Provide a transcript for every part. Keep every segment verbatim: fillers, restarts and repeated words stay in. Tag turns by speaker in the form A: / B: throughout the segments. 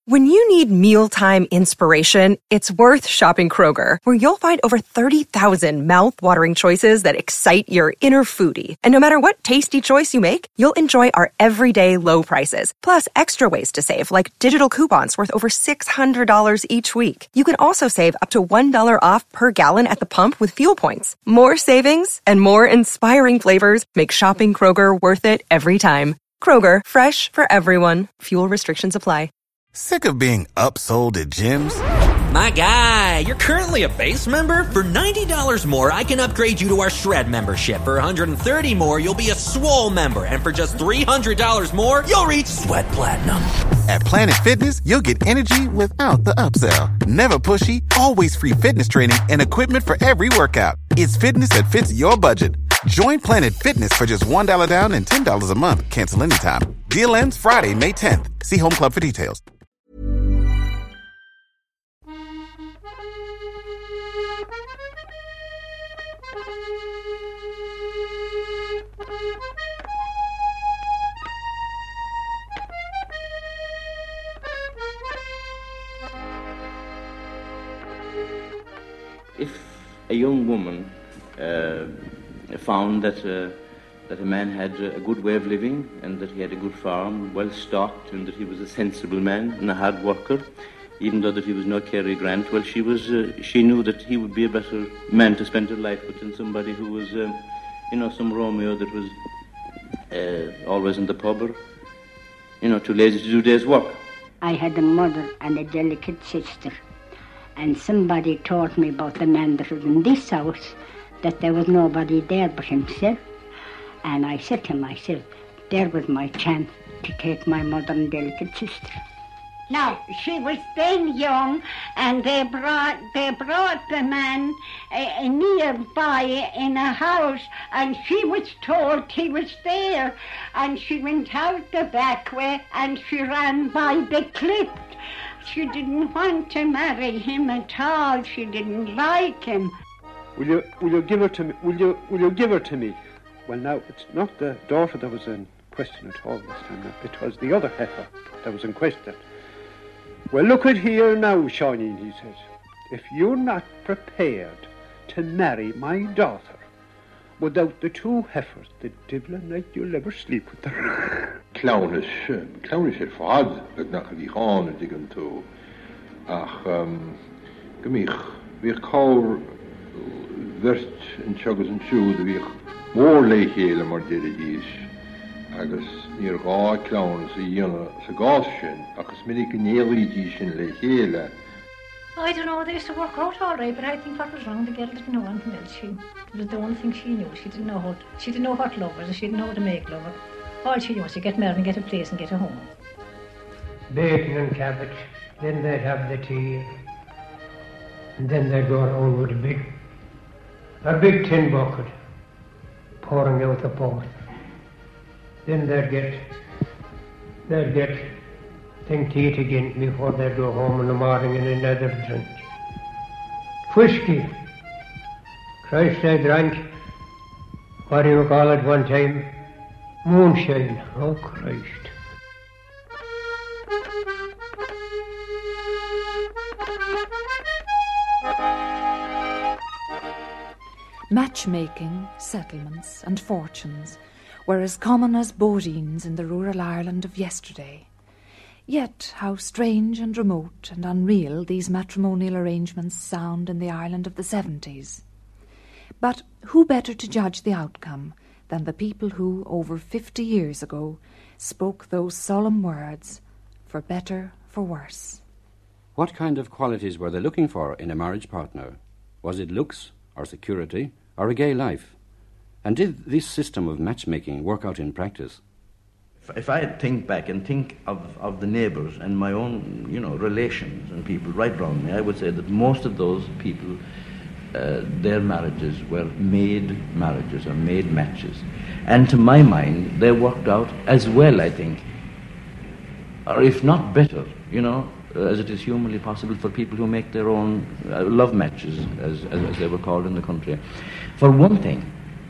A: When you need mealtime inspiration, it's worth shopping Kroger, where you'll find over thirty thousand mouth-watering choices that excite your inner foodie. And no matter what tasty choice you make, you'll enjoy our everyday low prices, plus extra ways to save, like digital coupons worth over six hundred dollars each week. You can also save up to one dollar off per gallon at the pump with fuel points. More savings and more inspiring flavors make shopping Kroger worth it every time. Kroger, fresh for everyone. Fuel restrictions apply.
B: Sick of being upsold at gyms?
C: My guy, you're currently a base member? For ninety dollars more, I can upgrade you to our Shred membership. For one hundred thirty dollars more, you'll be a Swole member. And for just three hundred dollars more, you'll reach Sweat Platinum.
B: At Planet Fitness, you'll get energy without the upsell. Never pushy, always free fitness training and equipment for every workout. It's fitness that fits your budget. Join Planet Fitness for just one dollar down and ten dollars a month. Cancel anytime. Deal ends Friday, May tenth. See Home Club for details.
D: If a young woman uh, found that uh, that a man had a good way of living and that he had a good farm, well stocked, and that he was a sensible man and a hard worker, even though that he was no Cary Grant, well, she was uh, she knew that he would be a better man to spend her life with than somebody who was, uh, you know, some Romeo that was uh, always in the pub or, you know, too lazy to do day's work.
E: I had a mother and a delicate sister, and somebody told me about the man that was in this house, that there was nobody there but himself. And I said to myself, there was my chance to take my mother and delicate sister. Now, she was then young, and they brought they brought the man uh, nearby in a house, and she was told he was there, and she went out the back way, and she ran by the cliff. She didn't want to marry him at all. She didn't like him.
F: Will you will you give her to me? Will you will you give her to me? Well, now, it's not the daughter that was in question at all this time. Now. It was the other heifer that was in question. Well, look at here now, Shawneen, he says. If you're not prepared to marry my daughter without the two heifers, the devil a night you'll never sleep with them.
G: Clownish, clownish er fad, but nach die Hahn diggin to. Ach, um, gemich, wir kaur wird in Chuggles and Shoe, the wir more lake hele mar did agus near gá clowns a young sa gaussian, agus minig nearly dishin lake hele.
H: I don't know, they used to work out all right, but I think what was wrong, the girl didn't know anything else. She, it was the only thing she knew. She didn't know how, she didn't know what love was, and she didn't know how to make love. All she knew was to get married and get a place and get a home.
I: Bacon and cabbage, then they'd have the tea, and then they'd go around with a big, a big tin bucket, pouring out the pot. Then they'd get, they'd get thing to eat again before they'd go home in the morning and another drink. Whiskey. Christ, I drank, what do you call it one time? Moonshine. Oh, Christ.
J: Matchmaking, settlements and fortunes were as common as bodines in the rural Ireland of yesterday. Yet how strange and remote and unreal these matrimonial arrangements sound in the Ireland of the seventies. But who better to judge the outcome than the people who, over fifty years ago, spoke those solemn words, for better, for worse?
K: What kind of qualities were they looking for in a marriage partner? Was it looks, or security, or a gay life? And did this system of matchmaking work out in practice?
L: If I think back and think of, of the neighbours and my own, you know, relations and people right around me, I would say that most of those people, uh, their marriages were made marriages or made matches. And to my mind, they worked out as well, I think, or if not better, you know, as it is humanly possible for people who make their own uh, love matches, as, as, as they were called in the country. For one thing,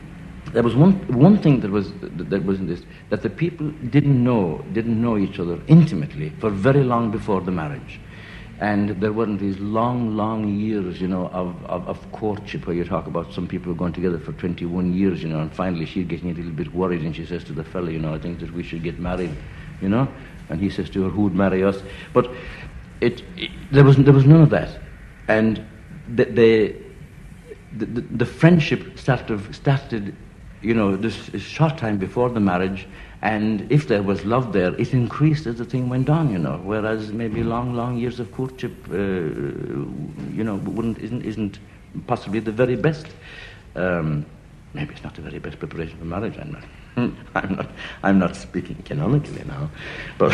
L: there was one one thing that was that was in this, that the people didn't know didn't know each other intimately for very long before the marriage. And there weren't these long, long years, you know, of, of, of courtship where you talk about some people going together for twenty-one years, you know, and finally she's getting a little bit worried and she says to the fellow, you know, I think that we should get married, you know, and he says to her, who'd marry us? But it, it there was there was none of that, and the the the, the, the friendship started started, you know, this short time before the marriage. And if there was love there, it increased as the thing went on, you know. Whereas maybe long, long years of courtship, uh, you know, wouldn't isn't isn't possibly the very best. Um, maybe it's not the very best preparation for marriage. I'm not. I'm not. I'm not speaking canonically now, but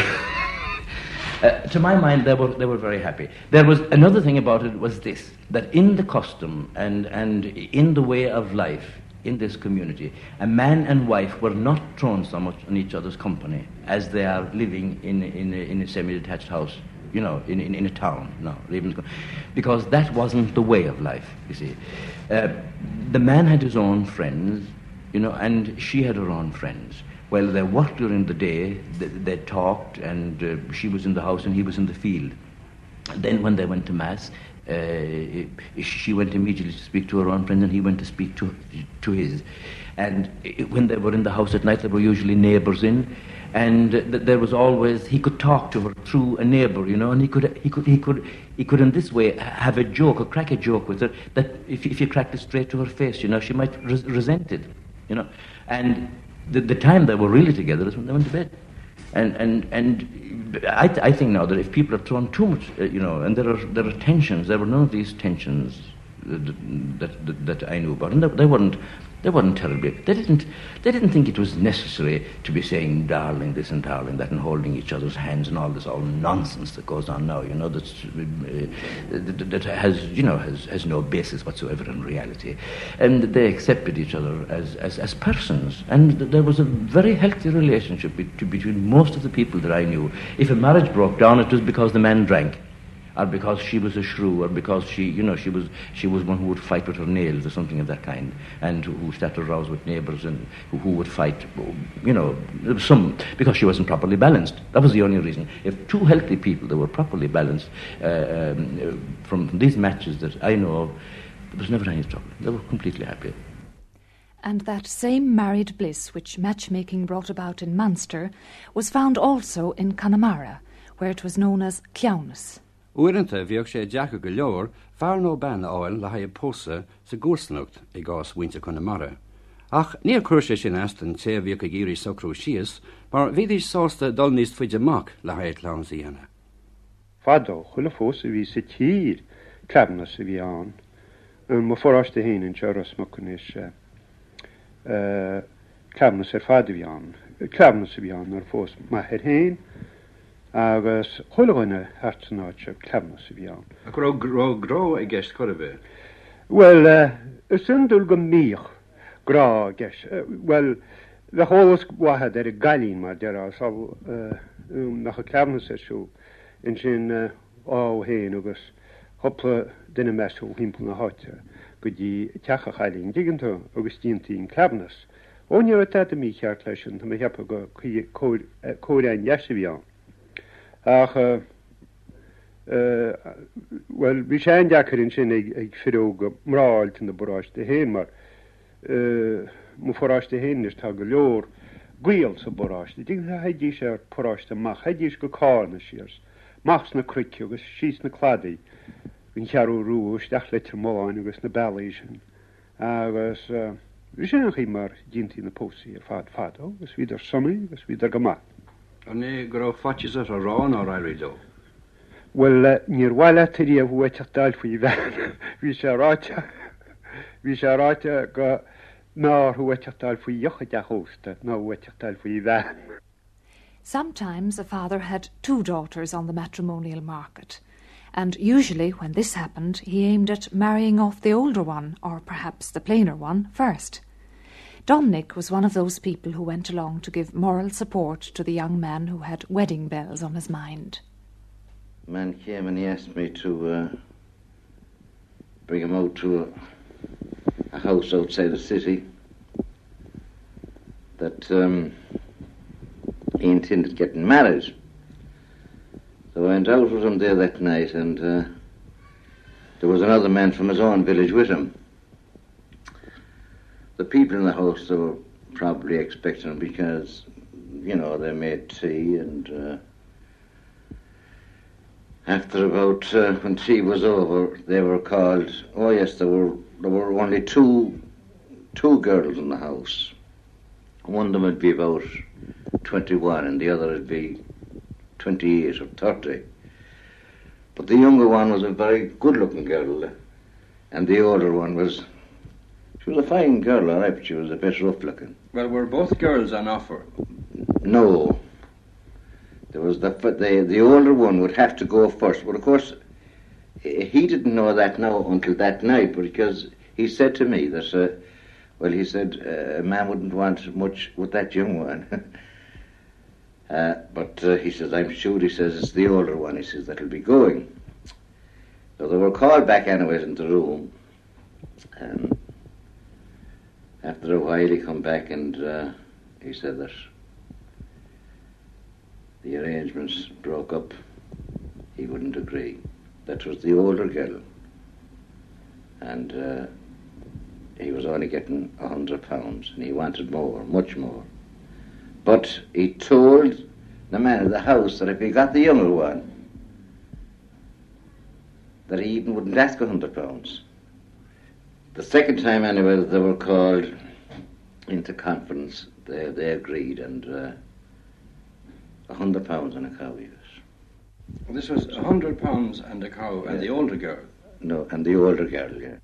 L: uh, to my mind, they were they were very happy. There was another thing about it was this: that in the custom and and in the way of life in this community, a man and wife were not thrown so much on each other's company as they are living in in a, in a semi-detached house, you know, in, in, in a town. No, even because that wasn't the way of life. You see, uh, the man had his own friends, you know, and she had her own friends. Well, they worked during the day. They, they talked, and uh, she was in the house and he was in the field. And then, when they went to mass, Uh, she went immediately to speak to her own friend, and he went to speak to to his. And it, when they were in the house at night, there were usually neighbours in, and th- there was always, he could talk to her through a neighbour, you know, and he could he could he could he could in this way have a joke or crack a joke with her that if if you cracked it straight to her face, you know, she might res- resent it, you know. And the, the time they were really together is when they went to bed. And and and I, th- I think now that if people are thrown too much, uh, you know, and there are there are tensions, there were none of these tensions that that, that, that I knew about, and they, they weren't they weren't terribly. They didn't they didn't think it was necessary to be saying darling this and darling that and holding each other's hands and all this all nonsense that goes on now. You know, that's uh, that, that has you know has, has no basis whatsoever in reality, and they accepted each other as as, as persons, and there was a very healthy relationship be- between most of the people that I knew. If a marriage broke down, it was because the man drank, or because she was a shrew, or because she, you know, she was she was one who would fight with her nails or something of that kind, and who started to rouse with neighbours and who, who would fight, you know, some because she wasn't properly balanced. That was the only reason. If two healthy people that were properly balanced uh, um, from these matches that I know of, there was never any trouble. They were completely happy.
J: And that same married bliss which matchmaking brought about in Munster was found also in Connemara, where it was known as Ciaunus.
K: Uaireanta bheadh sé deacha go leor fear nó ben áil le haidh pósa sa gúsanacht i gás bhainte Connemara. Ach níor chuir sé sin eastan té bhíoh go géirí socrú síos, mar bhí is sásta dul níos faide amach le haidh lán síana.
F: Fadó chula fós a bhí sa tír cleabna sa bhí an, an mo forráiste héin an teras muchan is cleabna sa fada bhí an, cleabna sa bhí an ar fós maithir héin, agus chulaghine hartsanáte cleabna sa bhí an.
K: A go rá grá I gceist chuir a bheith?
F: Well, is sundul go míoch grá gceist. Well, le hólas wathad ar a galín mar deará sal nach a cleabna sa siú in sin á héin agus hopla duine meisú himple na háte go dtí teacha chalín digantú agus tíontaín cleabnas. Ónnear a tata mí cheart leis sin, tá mé heappa go cóireáin jeasa bhí an. Ach, uh, uh, well, bhí sé an deacairinn sin ag, ag firóga mráilt in na boráiste héin, mar uh, mo foráiste héin is tá go leor gwial sa boráiste. Dín na haidí sé ar poráiste mach, haidís go cána síars, machs na cruici agus síos na cladaí, gyn chearú rú, steach le tremáin agus na bailís. Agus uh, bhí sé an chi mar díntaí na pósaí ar fad fadó, agus bhí ar sunnaí, agus bhí ar gamá.
K: An é go raibh fatis ar a rán á raidó?
F: Well, uh, níor bhile tarí a bhuaiteach dáil faoi bhean. Bhí sé ráite, bhí sé ráite go ná bhuaiteach dáil faoi dheocha deachósta, ná bhuaiteach dáil faoi bhean.
J: Sometimes a father had two daughters on the matrimonial market, and usually when this happened he aimed at marrying off the older one, or perhaps the plainer one, first. Dominic was one of those people who went along to give moral support to the young man who had wedding bells on his mind.
D: A man came and he asked me to uh, bring him out to a, a house outside the city
M: that um, he intended getting married. So I went out with him there that night, and uh, there was another man from his own village with him. The people in the house, they were probably expecting him because, you know, they made tea, and uh, after about, uh, when tea was over, they were called. Oh yes, there were there were only two two girls in the house. One of them would be about twenty-one, and the other would be twenty-eight or thirty. But the younger one was a very good-looking girl, and the older one was. She was a fine girl, all right, but she was a bit rough-looking.
K: Well, were both girls on offer?
M: No. There was the, the the older one would have to go first. But of course, he didn't know that now until that night, because he said to me that, uh, well, he said uh, a man wouldn't want much with that young one. uh, but uh, he says, I'm sure, he says, it's the older one, he says, that'll be going. So they were called back anyways into the room. And after a while he come back and uh, he said that the arrangements broke up. He wouldn't agree. That was the older girl. And uh, he was only getting a hundred pounds, and he wanted more, much more. But he told the man of the house that if he got the younger one, that he even wouldn't ask a hundred pounds. The second time, anyway, they were called into conference. They they agreed, and uh, a hundred pounds and a cow, yes.
K: Well, this was a hundred pounds and a cow, and
M: Yeah.
K: the older girl.
M: No, and the older girl, yeah.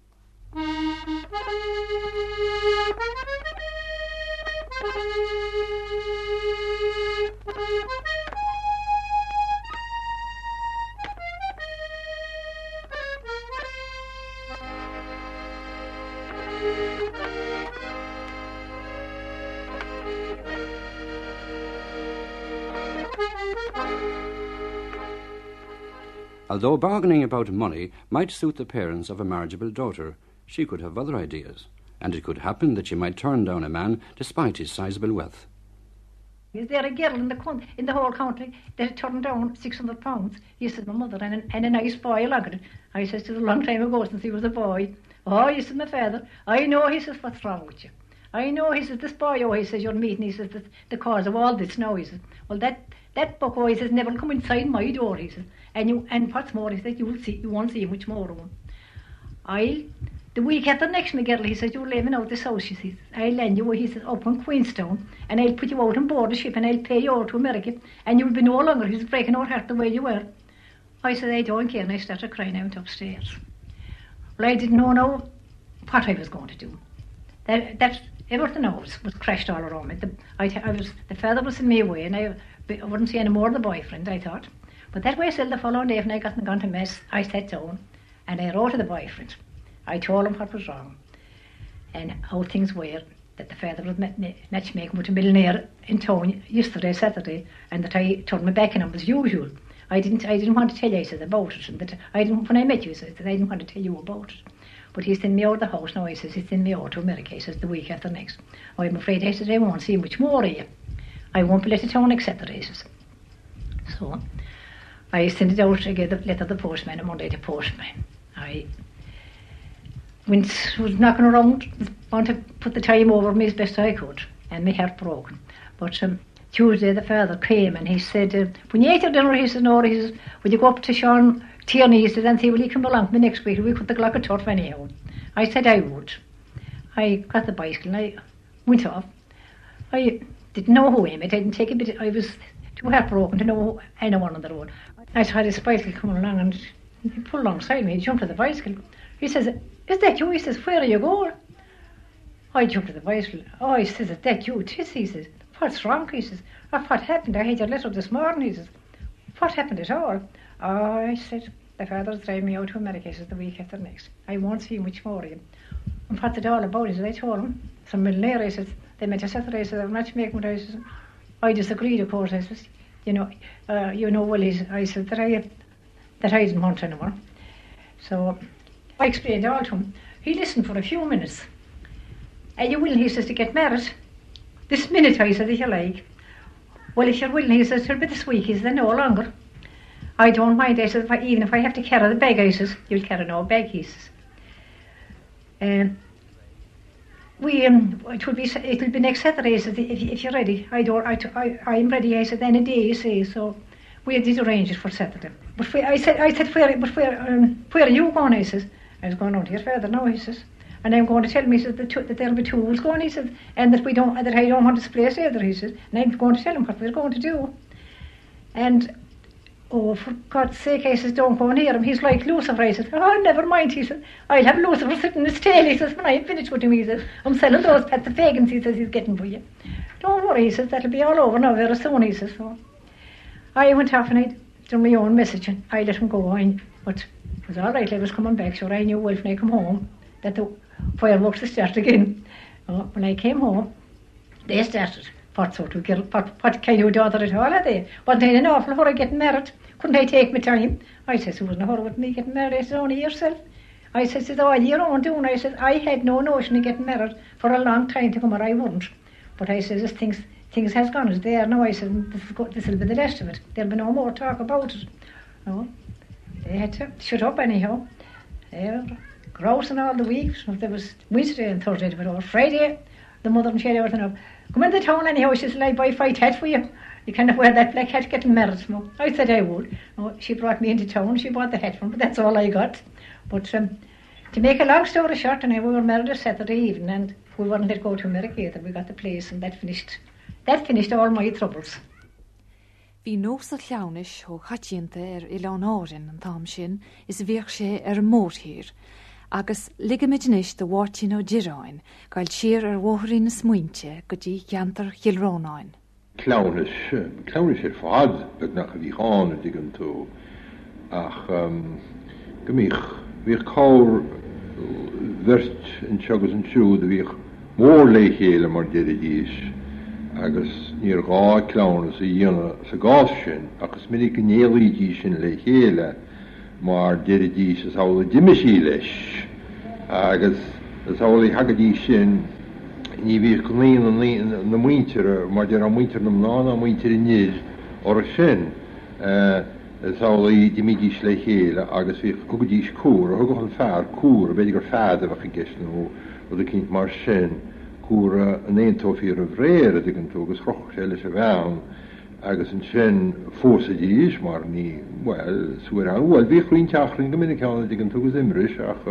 K: Although bargaining about money might suit the parents of a marriageable daughter, she could have other ideas, and it could happen that she might turn down a man despite his sizable wealth.
H: Is there a girl in the con- in the whole country that had turned down six hundred pounds? He said, my mother, and, a- and a nice boy along with it. I says, it was a long time ago since he was a boy. Oh, he said, my father, I know, he says, what's wrong with you? I know, he says, this boy, oh, he says, you're meeting, he says, the, the cause of all this now, he says. Well, that, that book, oh, he says, never come inside my door, he says. And you, and what's more, he says, you will see, you won't see much more of him. I'll, the week after next, my girl, he says, you're leaving out this house, he says. I'll lend you, he says, up on Queenstown, and I'll put you out on board the ship, and I'll pay you over to America, and you'll be no longer, he's breaking our heart the way you were. I said, I don't care, and I started crying out upstairs. Well, I didn't know now what I was going to do. That, that everything now was, was crashed all around me. The, I, I was, the father was in me away, and I, I wouldn't see any more of the boyfriend, I thought. But that way, still, the following day, when I got gone to mess, I sat down, and I wrote to the boyfriend. I told him what was wrong, and how things were, that the father was matchmaking with a millionaire in town yesterday, Saturday, and that I turned my back on him as usual. I didn't I didn't want to tell you, I said, about it, and that I didn't, when I met you, I said, that I didn't want to tell you about it. But he sent me out of the house now, he says, he sent me out to America, he says, the week after next. Oh, I'm afraid, I said, I won't see much more of you. I won't be let town except the races. So I sent it out, I gave the letter to the postman on Monday to postman. I went, was knocking around, wanted to put the time over me as best I could, and my heart broken. But um, Tuesday the father came and he said, uh, when you ate your dinner, he said, no, he says, will you go up to Sean Tierney, he said, and see, will he come along to me next week? We put the clock at turf anyhow. I said I would. I got the bicycle and I went off. I didn't know who I met, I didn't take a bit, I was too heartbroken to know anyone on the road. I saw this bicycle coming along and he pulled alongside me, he jumped to the bicycle. He says, is that you? He says, where are you going? I jumped to the bicycle. Oh, he says, is that you? Tis, he says, what's wrong? He says, oh, what happened? I had your letter this morning. He says, what happened at all? Oh, I said, the father's driving me out to America, he says, the week after next. I won't see much more of him. And what's it all about? He says, I told him, some millionaire, I said, they met us Saturday, I said, I'm matchmaking with her. I said, I disagreed, of course. I said, you know, uh, you know, well, he's, I said that I, that I didn't want anymore. So I explained all to him. He listened for a few minutes. And you will, he says, to get married. this minute, I said, if you like. Well, if you're willing, he says, it'll be this week, he said, no longer. I don't mind, I said, if I, even if I have to carry the bag, I says, you'll carry no bag, he says. Um, we, um, it will be, it will be next Saturday, I said, if, if you're ready. I don't, I, I, I'm ready, I said, any day, you say, so we did arrange it for Saturday. But where, I said, I said, where, but where, um, where are you going, he says. I was going out to your father now, he says. And I'm going to tell him, he says, that, that there'll be tools going, he says, and that we don't, that I don't want this place either, he says. And I'm going to tell him what we're going to do. And, oh, for God's sake, I says, don't go near him. He's like Lucifer, I said. Oh, never mind, he said. I'll have Lucifer sitting in his tail, he says, when I'm finished with him, he says. I'm selling those pets of pagans, he says, he's getting for you. Don't worry, he says, that'll be all over now very soon, he says. So I went off and I done my own message, and I let him go. I, but it was all right, I was coming back, sure. I knew well when I come home that the fireworks had started again. Uh, when I came home, they started. What sort of girl, what, what kind of daughter at all are they? Wasn't I in an awful hurry getting married? Couldn't I take my time? I says, who was in a hurry with me getting married? I said, only yourself. I says, it's all your own doing. I said, I had no notion of getting married for a long time to come, or I wouldn't. But I says, things things has gone as they are now. I said, this, is go, this will be the last of it. There'll be no more talk about it. No. They had to shut up anyhow. They were grousing all the week. There was Wednesday and Thursday, but over Friday, the mother and she had everything up. Come into town anyhow, she said, I'll buy a white hat for you. You can't wear that black hat getting married. No. I said I would. No, she brought me into town, she bought the hat for me, but that's all I got. But um, to make a long story short, and I, we were married a Saturday evening, and we weren't let go to America either. We got the place, and that finished. That finished all my troubles.
J: Bhí nós a cheannis ó chatínta ar Ileánárin an tám sin is bhíoh sé ar móthír, agus ligamidnis de bhhairtín ó Diráin, gail siar ar bhóthín na smuinte go dtí ceantar Chilrónáin.
G: Clownish, clownish ar fad, but nach a bhí cháin a digan tú. Ach, um, gomích, bhíoh cáir virt in seagus an siúd a bhíoh mór le chéile mar dead díos. Agus níor gá clownas a dhéana sa gás sin, agus minic an éalaidí sin le chéile mar dead díos is ála dimisí leis. Agus is ála hagadí sin ní bhíoh go líon na muintear mar dear an muintear na mná na muintear in níos or a sin. Is ála dimidís le chéile agus bhíoh gogadís cúr, a thugad an fear cúr, a beidir gur fead a bheith a gisna ó a cinnt mar sin. Cúra an éontófií a bhréir a digan tú agus chroch sé leis a bheann agus an sin fósa díos mar ní, well, suair an, well, bhí chrín teachrin go minic anna digan tú agus imris ach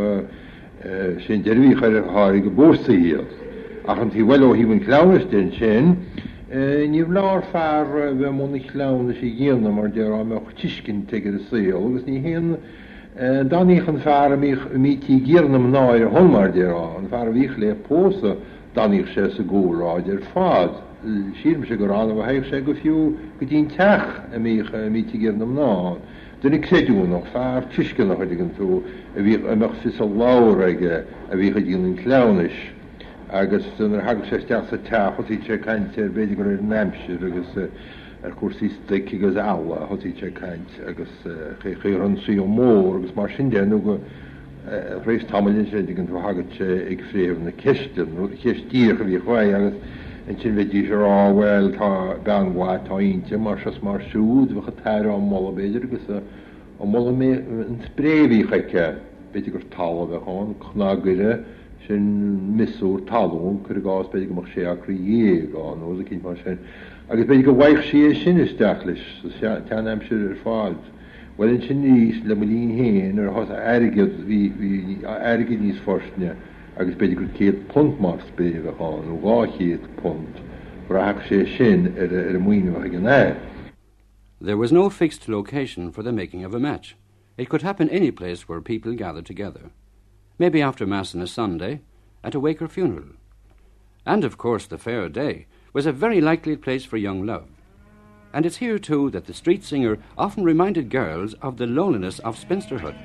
G: sin deirhí chuir a háir go bósta híad. Ach an tí well ó híhann clownas den sin, níomh lár fear bheith móna clownas i ghéanam mar deir am ach tiscin teigid a saol agus ní héan daníoch an fear a mí tí ggéarnam náir a honmar deir an fear a bhíoch le pósa daníoch sé sa gúráid ar fad. Sírim sé go rán a bheith sé go fiú go dtín teach a mí tí ggéarnam ná. Duna céidúnach fear tiscinach a digan tú a bhíoh amach fis a láir aige a bhíoh a díann clownis. Agus duna hagadh sé teach sa teach hotí sé caint ar beidir go ar neamsir agus ar cuasaí staic agus eala hotí sé caint agus chéir an sí ó mór agus mar sin déanú go rééis tamilin sé digan tú hagad sé ag fréomh na ceistin, cheistíoch a bhí chuáid agus an sin bheití sé rá bhfuil tá beanhhaid tá ionte mar sas mar siúd bhecha teir an molla beidir agus an molla an spréhí chaice beidir gur talla bheitán chnágire sin misúr talún chur gás beidir go mar sé acrí dhéagán ó a cinint mar sin. Agus beidir go bhaich sé sin isteach leis tean aimsir ar fáid. Well in sin níos le molín héin ar has airgid hí airgid níos forstne agus beidir gur céad punt mar spéh aán ó gá chéad punt raach sé sin ar a muoine ag an air.
K: There was no fixed location for the making of a match. It could happen any place where people gathered together. Maybe after Mass on a Sunday, at a wake or funeral. And of course the fair day was a very likely place for young love. And it's here, too, that the street singer often reminded girls of the loneliness of spinsterhood.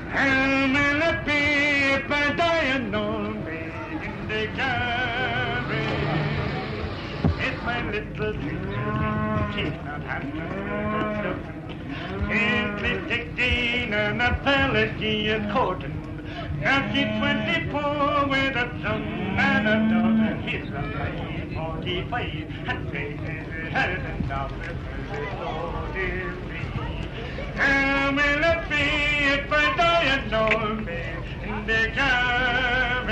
N: And will it be if I die and lonely in the carriage? It's my little sister, she's not happy with looking. It's Miss sixteen and a palace she is courting. Now she's twenty-four with a son and a daughter. He's a five, forty-five, and faces thousand dollars. So dear me. And will it be if I die and lonely in the carriage?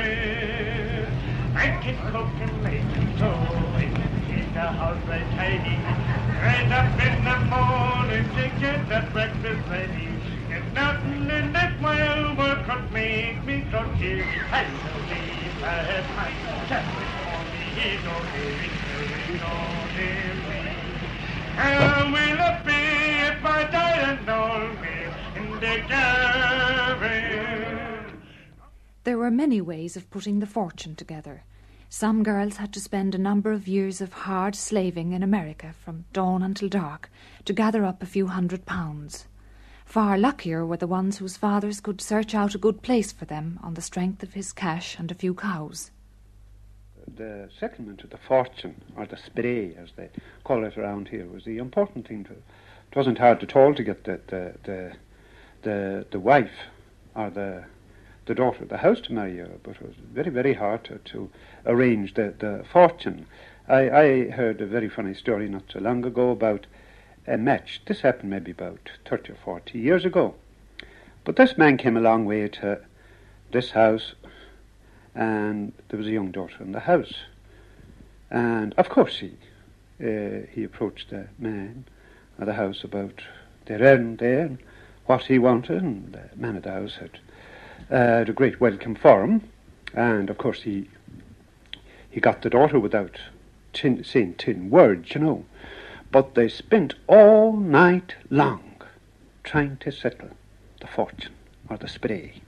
N: I can cook and make and sew, keep the house right tidy. Right up in the morning to get the breakfast ready. There's nothing in this world will could make me so cheap. I don't leave at night, just for me, he's no living, he's no living. How will it be if I die and lonely in the carriage?
J: There were many ways of putting the fortune together. Some girls had to spend a number of years of hard slaving in America from dawn until dark to gather up a few hundred pounds. Far luckier were the ones whose fathers could search out a good place for them on the strength of his cash and a few cows.
F: The settlement of the fortune, or the spray, as they call it around here, was the important thing. To, it wasn't hard at all to get the the the the, the wife or the the daughter of the house to marry her, but it was very, very hard to, to arrange the, the fortune. I, I heard a very funny story not so long ago about a match. This happened maybe about thirty or forty years ago. But this man came a long way to this house, and there was a young daughter in the house. And of course he uh, he approached the man of the house about their errand there and what he wanted, and the man of the house had uh, had a great welcome for him. And of course he he got the daughter without tin, saying tin words, you know. But they spent all night long trying to settle the fortune or the spray.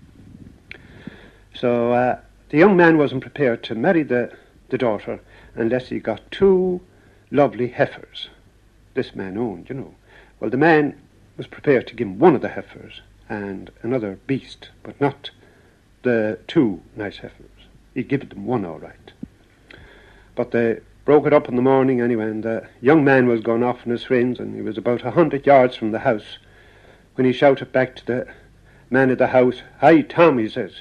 F: So uh, the young man wasn't prepared to marry the, the daughter unless he got two lovely heifers this man owned, you know. Well, the man was prepared to give him one of the heifers and another beast, but not the two nice heifers. He'd give them one all right. But they broke it up in the morning anyway, and the young man was going off with his friends, and he was about a hundred yards from the house when he shouted back to the man of the house, "Hi, Tom," he says,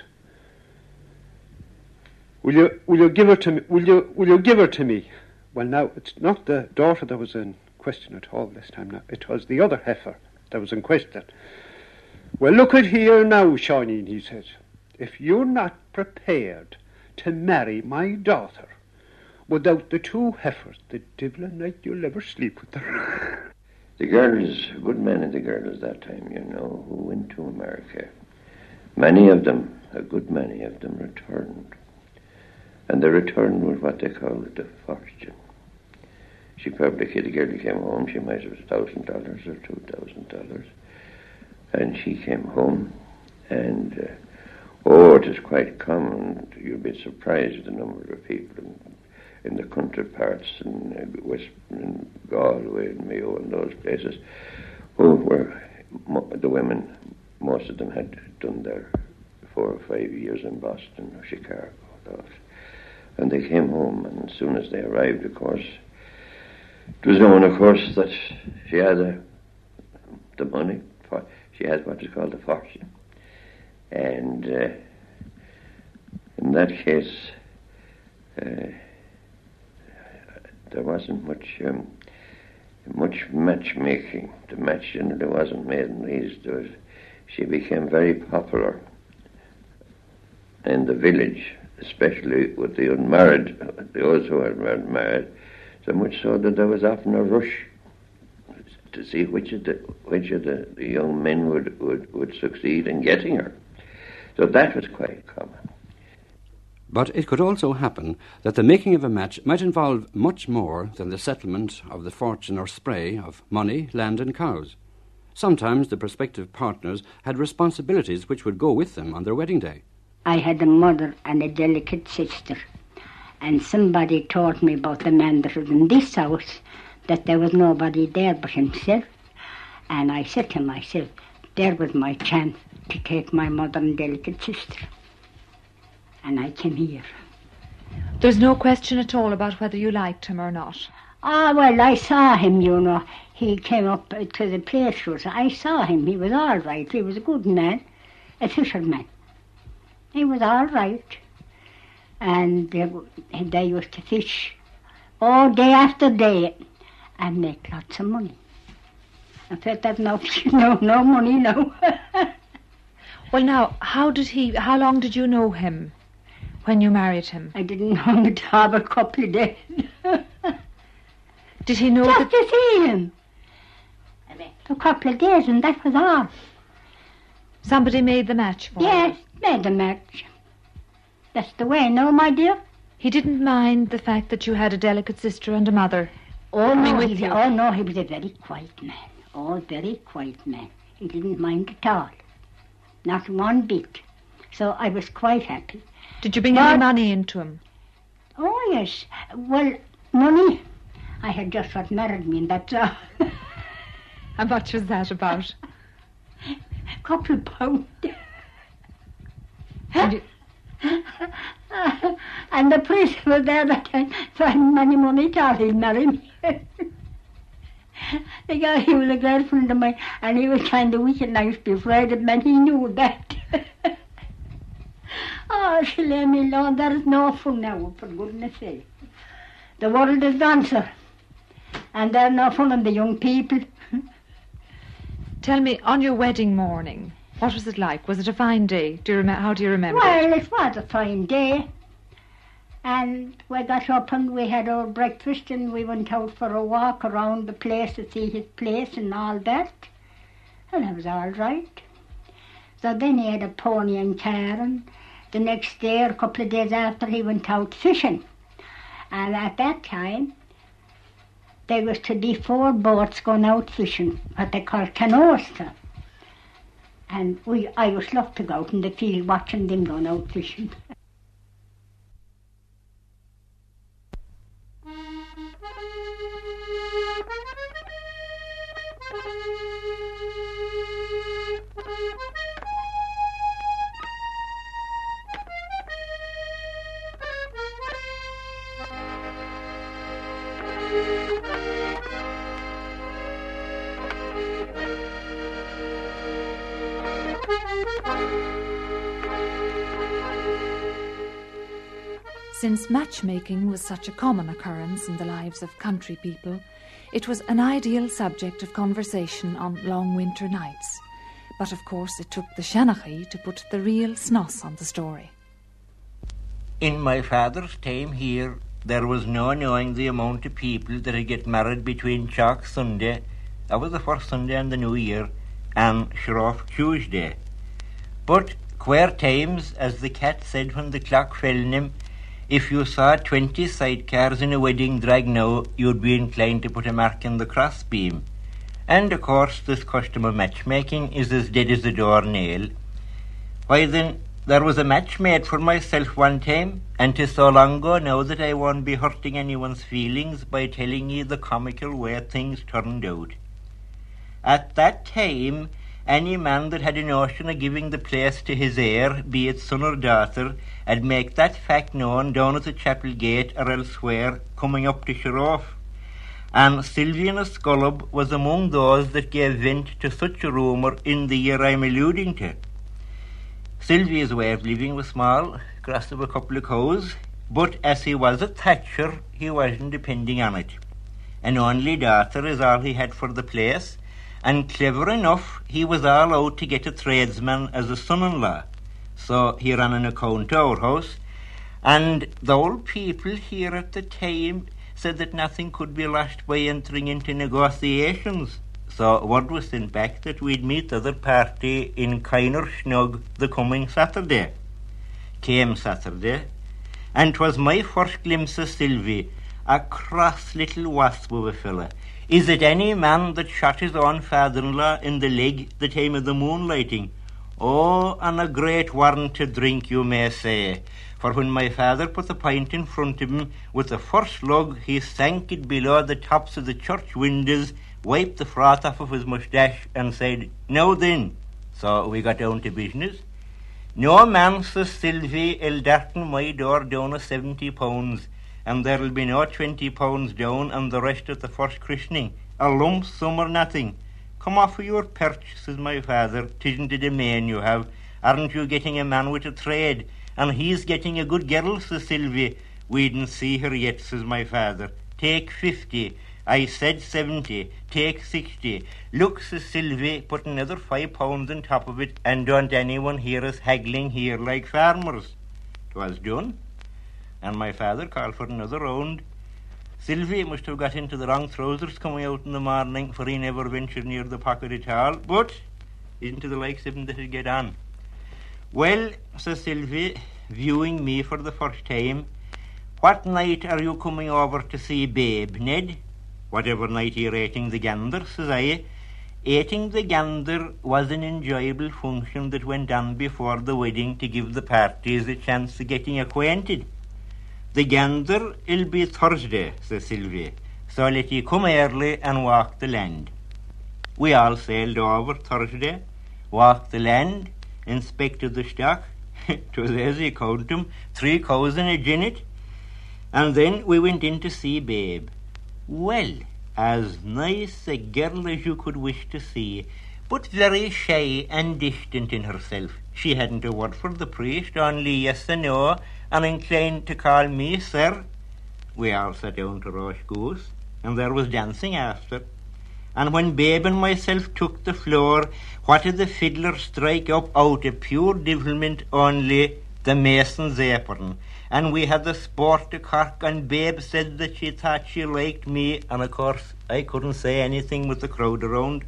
F: Will you will you give her to me? Will you will you give her to me? Well, now it's not the daughter that was in question at all this time. Now it was the other heifer that was in question. Well, look at here now, Shawneen, he says. If you're not prepared to marry my daughter without the two heifers, the devil a night you'll ever sleep with her.
O: The girls, a good many of the girls that time, you know, who went to America, many of them, a good many of them returned. And they returned with what they called the fortune. She probably, the girl who came home, she might have a thousand dollars or two thousand dollars. And she came home, and uh, oh, it is quite common. You'll be surprised at the number of people in, in the country parts in uh, West, in Galway and Mayo and those places, who were mo- the women. Most of them had done their four or five years in Boston or Chicago, those. And they came home, and as soon as they arrived, of course, it was known, of course, that she had a, the money. For, she had what is called a fortune. And uh, in that case, uh, there wasn't much um, much matchmaking. The match generally wasn't made in these days. She became very popular in the village, especially with the unmarried, those who had been married, so much so that there was often a rush to see which of the which of the, the young men would, would, would succeed in getting her. So that was quite common.
K: But it could also happen that the making of a match might involve much more than the settlement of the fortune or spray of money, land and cows. Sometimes the prospective partners had responsibilities which would go with them on their wedding day.
E: I had a mother and a delicate sister, and somebody told me about the man that was in this house, that there was nobody there but himself. And I said to myself, there was my chance to take my mother and delicate sister. And I came here.
J: There's no question at all about whether you liked him or not.
E: Ah, well, I saw him, you know. He came up to the place. I saw him. He was all right. He was a good man, a fisherman. He was all right. And they, they used to fish all day after day and make lots of money. I said that no, no, no money, no.
J: Well, now, how did he? How long did you know him when you married him?
E: I didn't know him to have a couple of days.
J: Did he know
E: Just
J: that?
E: to see him. A couple of days, and that was all.
J: Somebody made the match for
E: Yes,
J: you?
E: made the match. That's the way, no, my dear.
J: He didn't mind the fact that you had a delicate sister and a mother.
E: Oh,
J: coming
E: no,
J: with
E: he,
J: you.
E: oh, no, he was a very quiet man. Oh, very quiet man. He didn't mind at all. Not one bit. So I was quite happy.
J: Did you bring
E: But-
J: any money into him?
E: Oh, yes. Well, money. I had just got married, me, and that's all.
J: And what was that about?
E: A couple of pounds.
J: And, you,
E: and the priest was there that time, so I hadn't any money at all. He'd marry me. The guy, he was a great friend of mine, and he was kind of weak, and I used to be afraid of him, and he knew that. Oh, she let me alone. There is no fun now, for goodness sake. The world is gone, sir. And there's no fun in the young people.
J: tell me, on your wedding morning, what was it like? Was it a fine day? Do you rem- How do you remember
E: Well,
J: it?
E: it was a fine day. And we got up and we had our breakfast and we went out for a walk around the place to see his place and all that. And it was all right. So then he had a pony and car, and the next day or a couple of days after he went out fishing. And at that time there was to be four boats going out fishing, what they call canoes. sir. And we, I was lucky to go out in the field watching them going out fishing.
J: Since matchmaking was such a common occurrence in the lives of country people, it was an ideal subject of conversation on long winter nights. But of course it took the Shanachie to put the real snoss on the story.
P: In my father's time here, there was no knowing the amount of people that had get married between Chalk Sunday, that was the first Sunday in the New Year, and Shroff Tuesday. But queer times, as the cat said when the clock fell in him, if you saw twenty sidecars in a wedding drag now, you'd be inclined to put a mark in the crossbeam. And of course this custom of matchmaking is as dead as a doornail. Why then, there was a match made for myself one time, and 'tis so long ago now that I won't be hurting anyone's feelings by telling ye the comical way things turned out. At that time, any man that had a notion of giving the place to his heir, be it son or daughter, had make that fact known down at the chapel gate or elsewhere, coming up to Shroff. And Sylviana Scullub was among those that gave vent to such a rumour in the year I'm alluding to. Sylvia's way of living was small, grass of a couple of cows, but as he was a thatcher, he wasn't depending on it. An only daughter is all he had for the place, and clever enough, he was all out to get a tradesman as a son-in-law. So he ran an account to our house, and the old people here at the time said that nothing could be lost by entering into negotiations. So word was sent back that we'd meet the other party in Kyner Snug the coming Saturday. Came Saturday, and 'twas my first glimpse of Sylvie, a cross little wasp of a fella. Is it any man that shot his own father-in-law in the leg the time of the moonlighting? Oh, and a great warrant to drink, you may say. For when my father put the pint in front of him, with the first lug he sank it below the tops of the church windows, wiped the froth off of his moustache, and said, "Now then, So we got down to business. No man, says Sylvie, will darken my door down a seventy pounds, and there'll be no twenty pounds down and the rest at the first christening. A lump sum or nothing. Come off of your perch, says my father. 'Tisn't a domain you have. Aren't you getting a man with a trade? And he's getting a good girl, says Sylvie. We didn't see her yet, says my father. Take fifty. I said seventy. Take sixty. Look, says Sylvie, put another five pounds on top of it, and don't anyone hear us haggling here like farmers. 'Twas done, and my father called for another round. Sylvie must have got into the wrong trousers coming out in the morning, for he never ventured near the pocket at all, but isn't to the likes of him that he'd get on. Well, says Sylvie, viewing me for the first time, what night are you coming over to see Babe, Ned? Whatever night you're eating the gander, says I. Eating the gander was an enjoyable function that went on before the wedding to give the parties a chance of getting acquainted. The gander will be Thursday, says Sylvie, so let ye come early and walk the land. We all sailed over Thursday, walked the land, inspected the stock. 'Twas as you count 'em, three cows and a jinnet. And then we went in to see Babe. Well, as nice a girl as you could wish to see, but very shy and distant in herself. She hadn't a word for the priest, only yes and no, and inclined to call me sir. We all sat down to roast goose, and there was dancing after. And when Babe and myself took the floor, what did the fiddler strike up out of pure devilment only? The mason's apron. And we had the sport to Cork, and Babe said that she thought she liked me, and of course I couldn't say anything with the crowd around.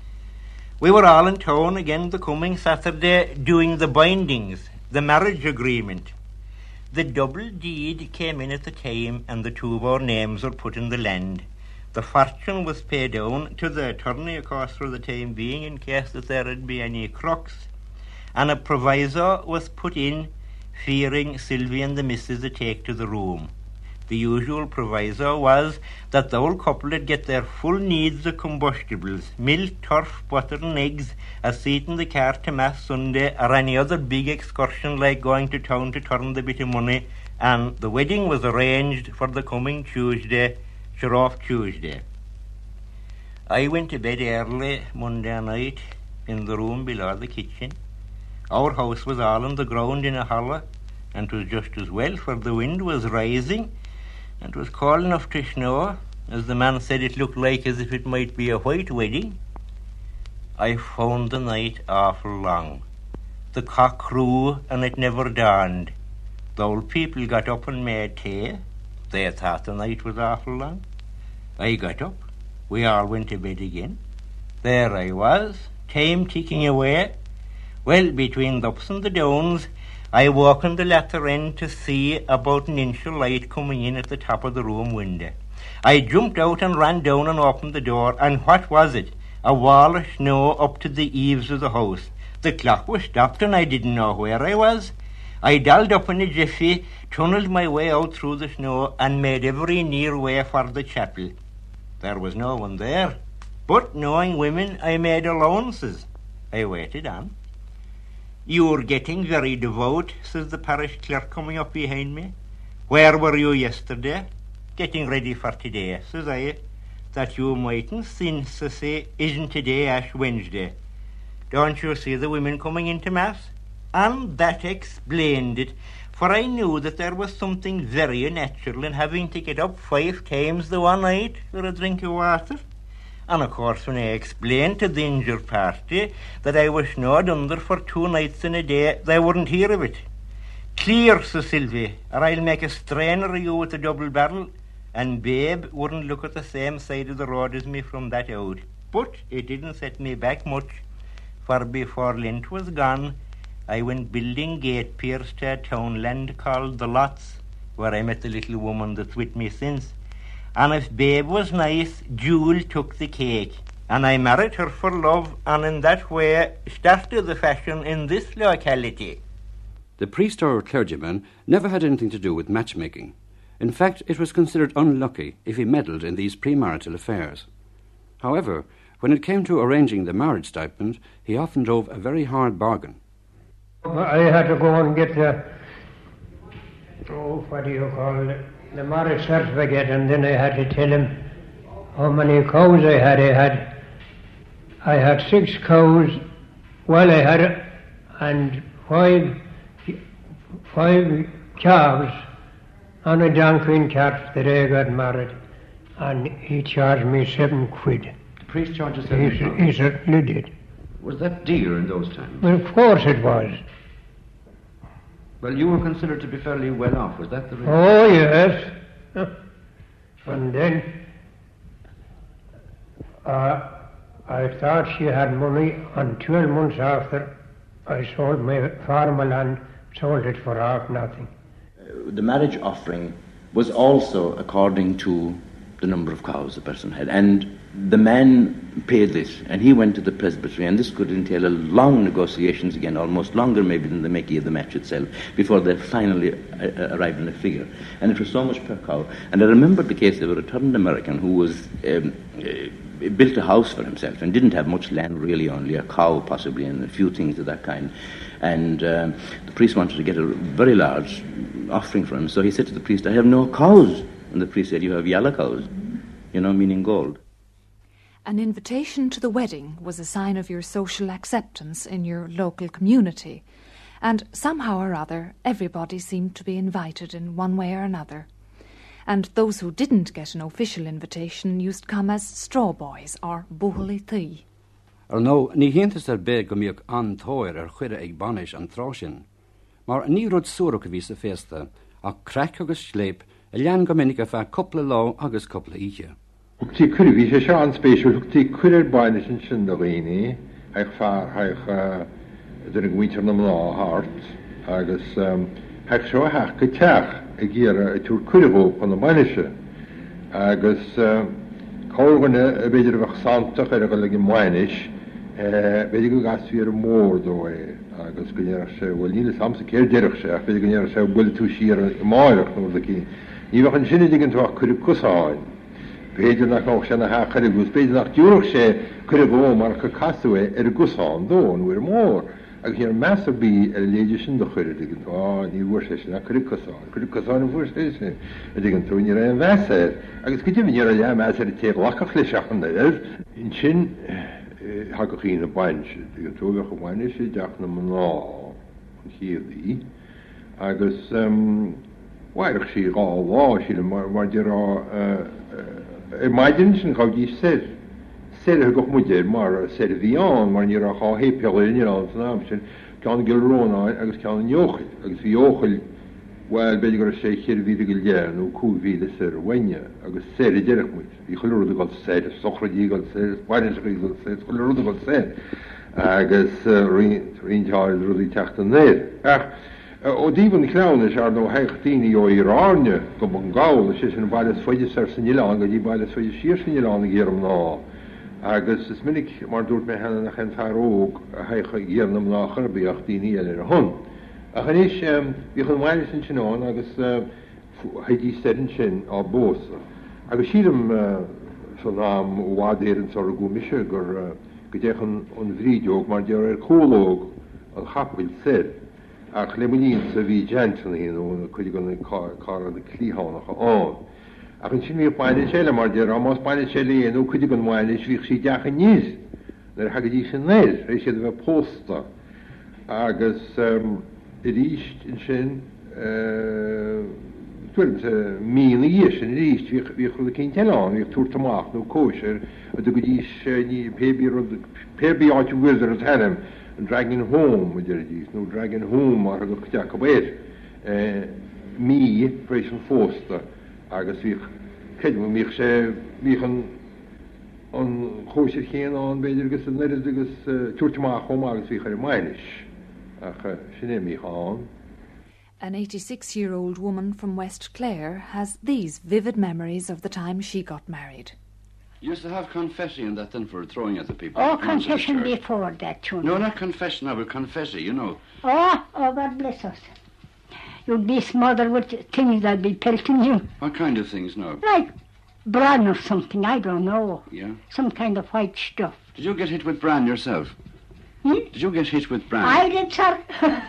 P: We were all in town again the coming Saturday doing the bindings, the marriage agreement. The double deed came in at the time, and the two of our names were put in the land. The fortune was paid down to the attorney, of course, for the time being, in case that there would be any crooks. And a proviso was put in, fearing Sylvie and the missus would take to the room. The usual proviso was that the old couple would get their full needs of combustibles, milk, turf, butter and eggs, a seat in the car to Mass Sunday, or any other big excursion like going to town to turn the bit of money, and the wedding was arranged for the coming Tuesday, sure off Tuesday. I went to bed early Monday night in the room below the kitchen. Our house was all on the ground in a hollow, and 'twas just as well, for the wind was rising, and 'twas cold enough to snow. As the man said, it looked like as if it might be a white wedding. I found the night awful long. The cock crew, and it never dawned. The old people got up and made tea. They thought the night was awful long. I got up. We all went to bed again. There I was, time ticking away. Well, between the ups and the downs, I walked on the latter end to see about an inch of light coming in at the top of the room window. I jumped out and ran down and opened the door, and what was it? A wall of snow up to the eaves of the house. The clock was stopped, and I didn't know where I was. I dolled up in a jiffy, tunnelled my way out through the snow, and made every near way for the chapel. There was no one there, but knowing women, I made allowances. I waited on. "You're getting very devout," says the parish clerk coming up behind me. "Where were you yesterday?" "Getting ready for today," says I. "That you mightn't sin," says he. "Isn't today Ash Wednesday? Don't you see the women coming into Mass?" And that explained it, for I knew that there was something very unnatural in having to get up five times the one night for a drink of water. And of course, when I explained to the injured party that I was snowed under for two nights in a day, they wouldn't hear of it. "Clear," says Sylvie, "or I'll make a strainer of you with a double barrel." And Babe wouldn't look at the same side of the road as me from that out. But it didn't set me back much, for before Lent was gone, I went building gate piers to a townland called the Lots, where I met the little woman that's with me since. And if Babe was nice, Jewel took the cake, and I married her for love, and in that way started the fashion in this locality.
K: The priest or clergyman never had anything to do with matchmaking. In fact, it was considered unlucky if he meddled in these premarital affairs. However, when it came to arranging the marriage stipend, he often drove a very hard bargain.
I: I had to go and get the, oh, what do you call it, the marriage certificate, and then I had to tell him how many cows I had. I had, I had six cows, well, I had, and five, five calves, and a donkey and cart that I got married, and he charged me seven quid.
K: The priest charged seven quid?
I: He certainly did.
K: Was that dear in those times?
I: Well, of course it was.
K: Well, you were considered to be fairly well off, was that the reason?
I: Oh, yes. And then uh, I thought she had money, and twelve months after I sold my farm land, sold it for half nothing.
D: Uh, the marriage offering was also according to the number of cows the person had, and the man paid this, and he went to the presbytery, and this could entail a long negotiations again, almost longer maybe than the making of the match itself, before they finally uh, arrived in a figure. And it was so much per cow. And I remember the case of a returned American who was um, uh, built a house for himself and didn't have much land really, only a cow possibly and a few things of that kind. And um, the priest wanted to get a very large offering for him, so he said to the priest, "I have no cows." And the priest said, "You have yellow cows," you know, meaning gold.
J: An invitation to the wedding was a sign of your social acceptance in your local community, and somehow or other everybody seemed to be invited in one way or another. And those who didn't get an official invitation used to come as straw boys or buhli thi.
K: Ar no, ní hientas ar be gomíoch an tóir ar chuire ag banis an trásin, mar ní rud súrach a ví sa festa, a craic agus sleip, a lean gominnig a fa couple lá agus couple ihe.
G: Tí cuir bhí sé seán spéisiúil, tí cuir baine sin sin do réine, ag fear ag den ag winter na lá hart, agus ag seo heach go teach a ggéire a túr cuirhó pan na bainise, agus cóganna a beidir bheith santach ar a go le gin mainis, beidir go gas fi ar mór dó é, agus go near se, well níle samsa céir deirech se, ach beidir go near se bhfuil tú siar i máireach nó daki. Ní bheith an sinne digin tú ach cuir cusáin. Beidir nach auch sena ha charigus, beidir nach dúrach sé churigó mar go casúé ar a gusán dón uair mór. Ag hir massa bí ar léidir sin do chuir digin tú, á, ní bhuair sé sin a chuir cusán, chuir cusán a bhuair sé sin, a digin tú ní ra an bhesair. Agus go dtífin ar a le meas ar a téad lachach le seachan ir, in sin ha go chín a bainse, digin tú bheach a bainse sé deach na man lá an chiadí, agus wairach sí gá lá sí mar dirá E maidin sin gau dí ser, ser a goch muidir mar ser bhíán mar níar a chá hépeil in an san am sin, ceann gil róna agus ceann niochail, agus bhí óchail, well beidir gur sé chéir víide go léir nó cú víide ser waine, agus ser i deirech muid, í chuilúrda gáil ser, sochradí gáil ser, bainin sa gáil ser, chuilúrda gáil ser, agus rintáil rudí teachta néir. O díban chláne ar nó heachtíine ó Iráne go an gáil sé sin bailile foiide ar san Ián, go dí bailile foiide siir san Ián ggéarm ná. Agus is minic mar dúirt mé hena nach an fearóg a heicha ggéarnam ná charbíochtíine eile ar hon. A chanéis bhí chun mhaile sin sinán agus haidí sterin sin á bósa. Agus sílam san nám bhádéirann sa go mise gur go déchan an bhrídeog mar dear ar cólóg an chapfuil ser. Ach le muín sa bhí gentan hí nó chuide go cá an clíánacha an. Ach an sin mí baile séile mar de más baile séile nó chuide an mhaile bhí sí deacha níos, nar hagadí sin néir, éis siad bheith pósta. Agus i ríist in sin tuairm sa mína dhé sin i ríist bhí chula cén teán, bhí túirtamach nó cóisir, a do go dís pébí áit bhuiidir an henim, dragging home with your disease, no dragging home or go jack away. Me, Grayson Foster, agus vich kedum mich sé vichen an choir chéan an beidir gus net agus tuairteach chom agus vich ar mainis ach sinné mi há.
J: An eighty-six-year-old woman from West Clare has these vivid memories of the time she got married.
K: You used to have confession and that then for throwing at the people.
E: Oh, confession before that, too.
K: No, not confession, I will confess it, you know.
E: Oh, oh, God bless us. You'd be smothered with things that'd be pelting you.
K: What kind of things, no?
E: Like bran or something, I don't know.
K: Yeah.
E: Some kind of white stuff.
K: Did you get hit with bran yourself?
E: Hmm?
K: Did you get hit with bran?
E: I did, sir.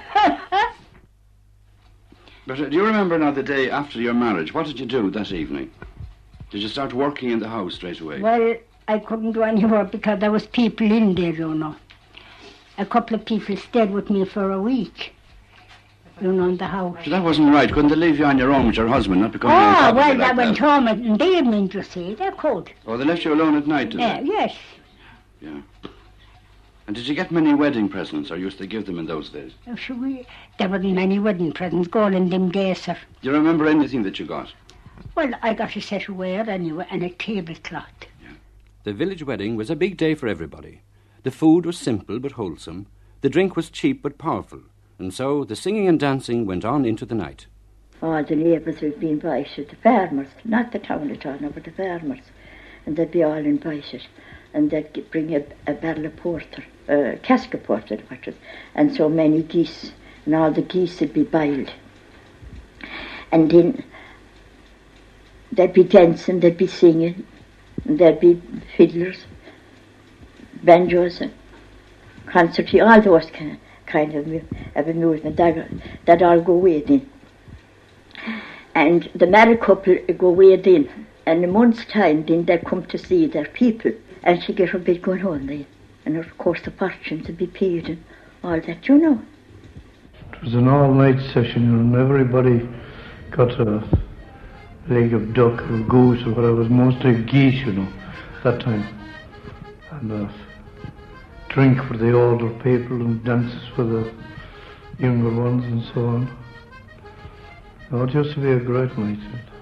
K: But uh, do you remember now the day after your marriage? What did you do that evening? Did you start working in the house straight away?
E: Well, I couldn't do any work because there was people in there, you know. A couple of people stayed with me for a week, you know, in the house.
K: So that wasn't right. Couldn't they leave you on your own with your husband, not becoming on
E: Oh,
K: top of
E: well,
K: you
E: they
K: like
E: went
K: that?
E: home in the evening, you see. They could.
K: Oh, they left you alone at night, did
E: Yeah,
K: they?
E: yes.
K: Yeah. And did you get many wedding presents, or used to give them in those days?
E: Oh, should we? There wasn't many wedding presents going in them days, sir.
K: Do you remember anything that you got?
E: Well, I got a set of ware anyway and a tablecloth.
K: The village wedding was a big day for everybody. The food was simple but wholesome. The drink was cheap but powerful. And so the singing and dancing went on into the night.
Q: All the neighbours would be invited, the farmers, not the town at all, no, but the farmers. And they'd be all invited. And they'd get- bring a, a barrel of porter, a uh, cask of porter, what was, and so many geese. And all the geese would be boiled. And then there'd be dancing, there'd be singing, and there'd be fiddlers, banjos, and concerty, all those kind, kind of, mu- of amusement. That, that'd all go away then. And the married couple would go away then. And a month's time, then they'd come to see their people. And she'd get her bit going on then. And of course the fortunes would be paid and all that, you know.
R: It was an all-night session, and everybody got a leg of duck or goose or whatever. It was mostly geese, you know, that time. And uh, drink for the older people and dances for the younger ones and so on. Oh, it used to be a great night.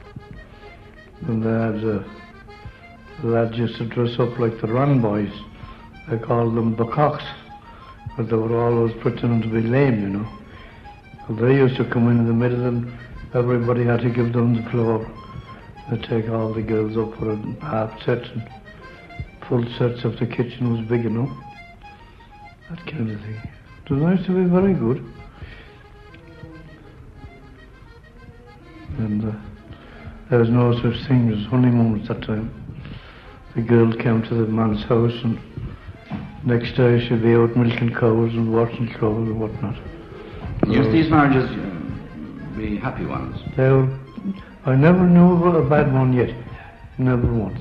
R: And they had uh, the lads used to dress up like the Ran boys. They called them Bacocks, but they were always pretending to be lame, you know. And they used to come in in the middle and everybody had to give them the floor. They'd take all the girls up for a half set and full sets if the kitchen was big enough. That kind of thing. It was nice to be very good. And uh, there was no such thing as honeymoon at that time. The girl came to the man's house and next day she'd be out milking cows and washing clothes and whatnot.
K: Used these marriages uh, be happy ones?
R: They were, I never knew of a bad one yet. Never once.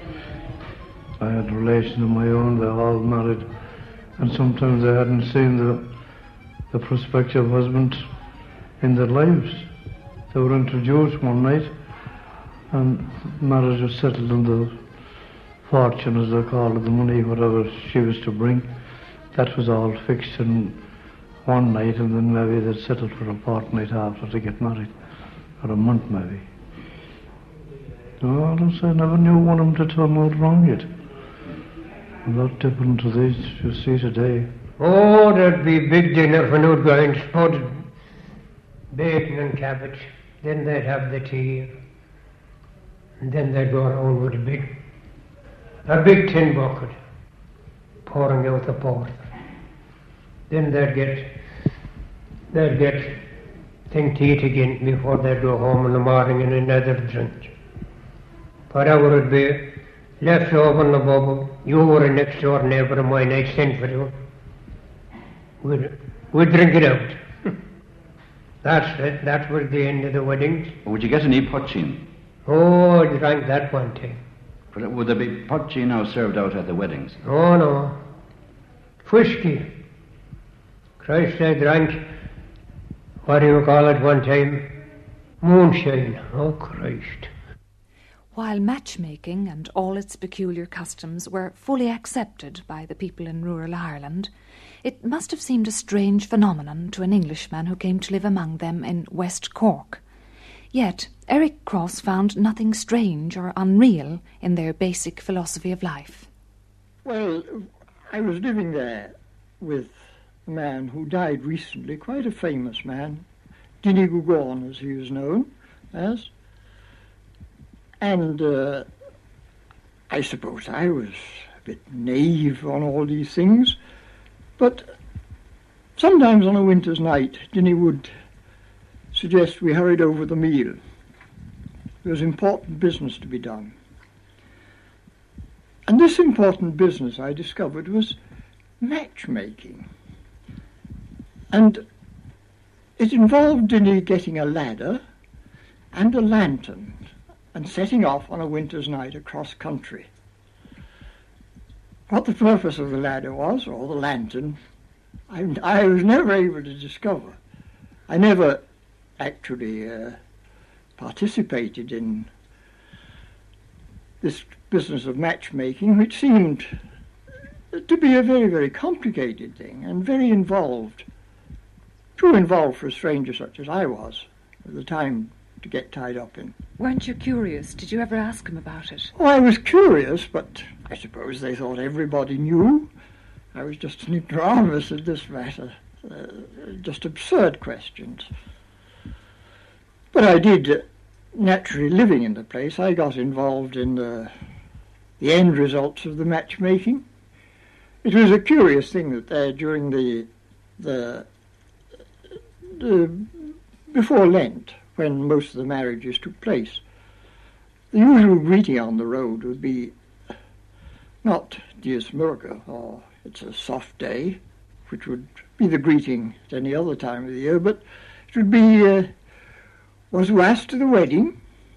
R: I had relations of my own, they all married, and sometimes I hadn't seen the, the prospective husband in their lives. They were introduced one night, and marriage was settled on the fortune, as they call it, the money, whatever she was to bring. That was all fixed in one night, and then maybe they'd settle for a fortnight after to get married, or a month maybe. No, I don't say I never knew one of them to turn out wrong yet. A lot different to this you see today.
I: Oh, there'd be big dinner for no going, spotted bacon and cabbage. Then they'd have the tea. And then they'd go around with a big, a big tin bucket, pouring out the porter. Then they'd get, they'd get thing to eat again before they'd go home in the morning and another drink. Whatever would be left over in the bubble, you were a next door neighbour of mine, I'd send for you. We'd, we'd drink it out. That's it, that was the end of the weddings.
K: Would you get any poaching?
I: Oh, I drank that one time.
K: But would there be poaching now served out at the weddings?
I: Oh, no. Whiskey. Christ, I drank, what do you call it one time? Moonshine. Oh, Christ.
J: While matchmaking and all its peculiar customs were fully accepted by the people in rural Ireland, it must have seemed a strange phenomenon to an Englishman who came to live among them in West Cork. Yet Eric Cross found nothing strange or unreal in their basic philosophy of life.
S: Well, I was living there with a man who died recently, quite a famous man, Dinny Gugorn, as he was known as. And uh, I suppose I was a bit naive on all these things, but sometimes on a winter's night, Dinny would suggest we hurried over the meal. There was important business to be done. And this important business, I discovered, was matchmaking. And it involved Dinny getting a ladder and a lantern and setting off on a winter's night across country. What the purpose of the ladder was, or the lantern, I, I was never able to discover. I never actually uh, participated in this business of matchmaking, which seemed to be a very, very complicated thing and very involved. Too involved for a stranger such as I was at the time to get tied up in.
J: Weren't you curious? Did you ever ask him about it?
S: Oh, I was curious, but I suppose they thought everybody knew. I was just an ignoramus in this matter. Uh, just absurd questions. But I did, uh, naturally living in the place, I got involved in the, the end results of the matchmaking. It was a curious thing that there, during the, the, the before Lent, when most of the marriages took place, the usual greeting on the road would be not Dies Murga, or it's a soft day, which would be the greeting at any other time of the year, but it would be, uh, was you asked to the wedding?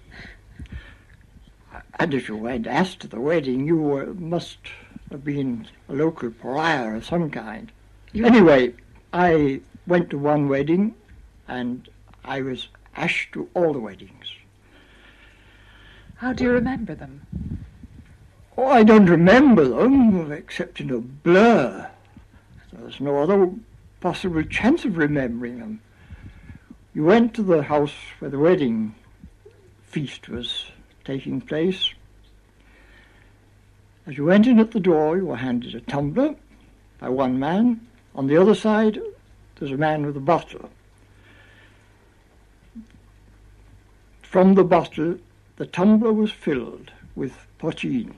S: And if you weren't asked to the wedding, you were, must have been a local pariah of some kind. You anyway, I went to one wedding, and I was asked to all the weddings.
J: How do you remember them?
S: Oh, I don't remember them, except in a blur. There's no other possible chance of remembering them. You went to the house where the wedding feast was taking place. As you went in at the door, you were handed a tumbler by one man. On the other side, there's a man with a bottle. From the bottle, the tumbler was filled with poteen.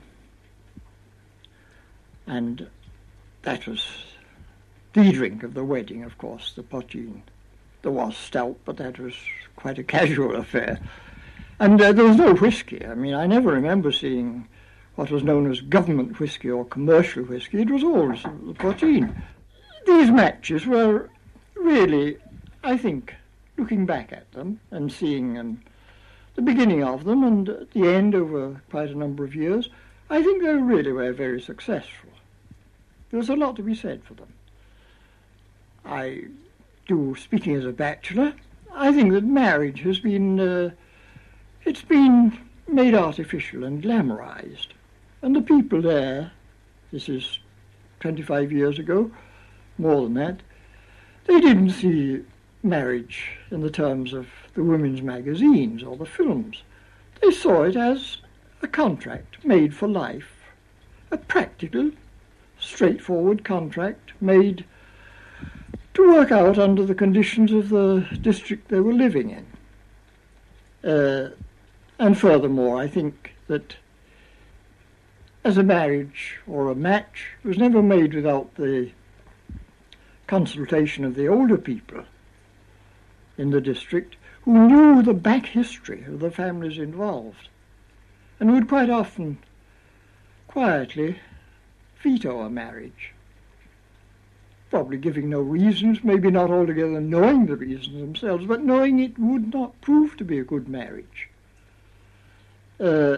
S: And that was the drink of the wedding, of course, the poteen. There was stout, but that was quite a casual affair. And uh, there was no whiskey. I mean, I never remember seeing what was known as government whiskey or commercial whiskey. It was always the poteen. These matches were really, I think, looking back at them and seeing um, the beginning of them and at the end over quite a number of years, I think they really were very successful. There was a lot to be said for them. I do, speaking as a bachelor, I think that marriage has been, uh, it's been made artificial and glamorized. And the people there, this is twenty-five years ago, more than that, they didn't see marriage in the terms of the women's magazines or the films. They saw it as a contract made for life, a practical, straightforward contract made to work out under the conditions of the district they were living in. Uh, and furthermore, I think that as a marriage or a match, it was never made without the consultation of the older people in the district who knew the back history of the families involved and would quite often quietly veto a marriage, probably giving no reasons, maybe not altogether knowing the reasons themselves, but knowing it would not prove to be a good marriage. Uh,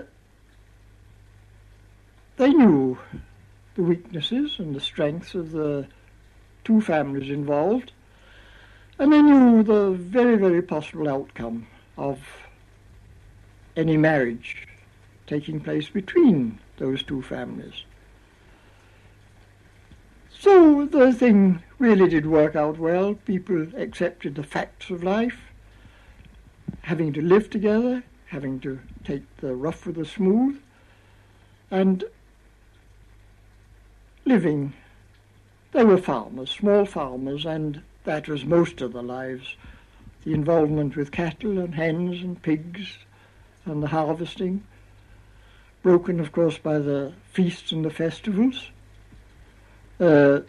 S: they knew the weaknesses and the strengths of the two families involved, and they knew the very, very possible outcome of any marriage taking place between those two families. So the thing really did work out well. People accepted the facts of life, having to live together, having to take the rough with the smooth, and living. They were farmers, small farmers, and that was most of their lives. The involvement with cattle and hens and pigs and the harvesting, broken, of course, by the feasts and the festivals. Uh,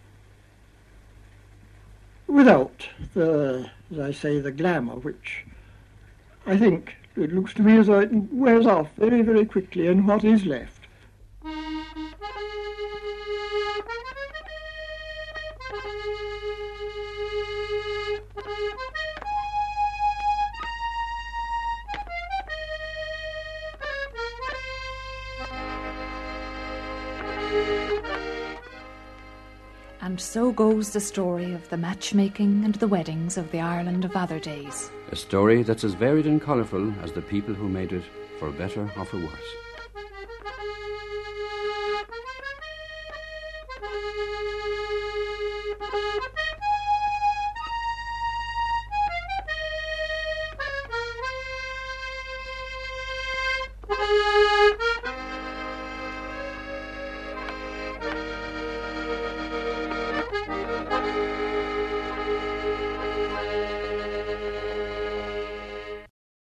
S: without the, as I say, the glamour, which I think it looks to me as though it wears off very, very quickly, and what is left.
J: And so goes the story of the matchmaking and the weddings of the Ireland of other days.
K: A story that's as varied and colourful as the people who made it, for better or for worse.